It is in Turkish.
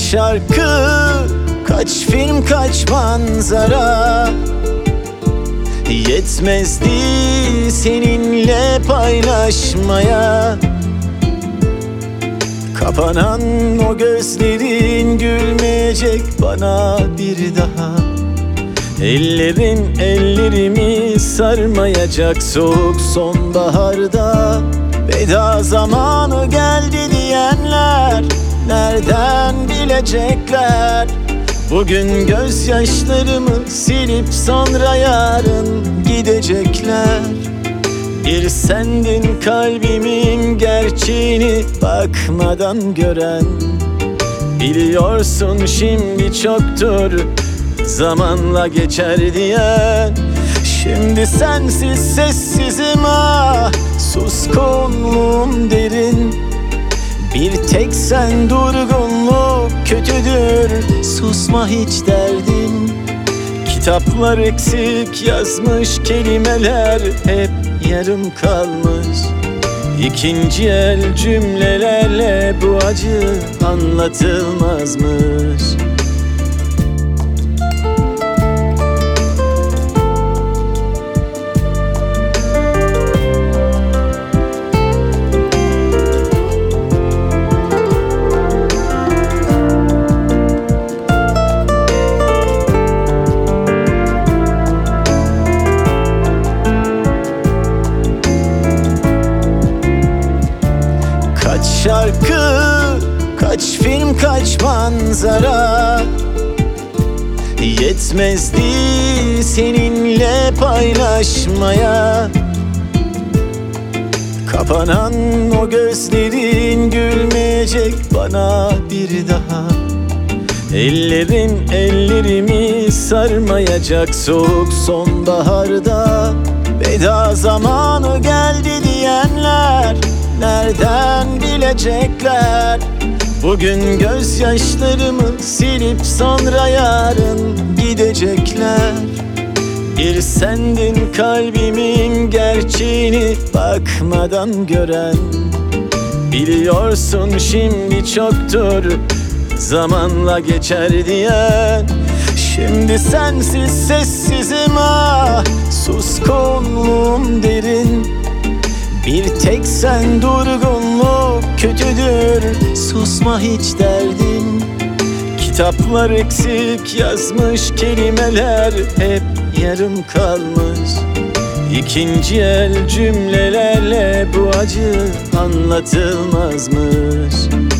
şarkı, kaç film, kaç manzara yetmezdi seninle paylaşmaya. Kapanan o gözlerin gülmeyecek bana bir daha. Ellerin ellerimi sarmayacak soğuk sonbaharda. Veda zamanı geldi diyenler nereden bilecekler? Bugün gözyaşlarımı silip sonra yarın gidecekler. Bir sendin kalbimin gerçeğini bakmadan gören. Biliyorsun şimdi çoktur zamanla geçer diyen. Şimdi sensiz sessizim, ah suskunluğum derin. Bir tek sen durgunluk kötüdür, susma hiç derdim. Kitaplar eksik yazmış, kelimeler hep yarım kalmış. İkinci el cümlelerle bu acı anlatılmazmış. Kaç şarkı, kaç film, kaç manzara yetmezdi seninle paylaşmaya. Kapanan o gözlerin gülmeyecek bana bir daha. Ellerin ellerimi sarmayacak soğuk sonbaharda. Veda zamanı geldi diyenler nereden bilecekler? Bugün gözyaşlarımı silip sonra yarın gidecekler. Bir sendin kalbimin gerçeğini bakmadan gören. Biliyorsun şimdi çoktur zamanla geçer diyen. Şimdi sensiz sessizim, ah suskunluğum derin. Bir tek sen durgunluk kötüdür, susma hiç derdim. Kitaplar eksik yazmış, kelimeler hep yarım kalmış. İkinci el cümlelerle bu acı anlatılmazmış.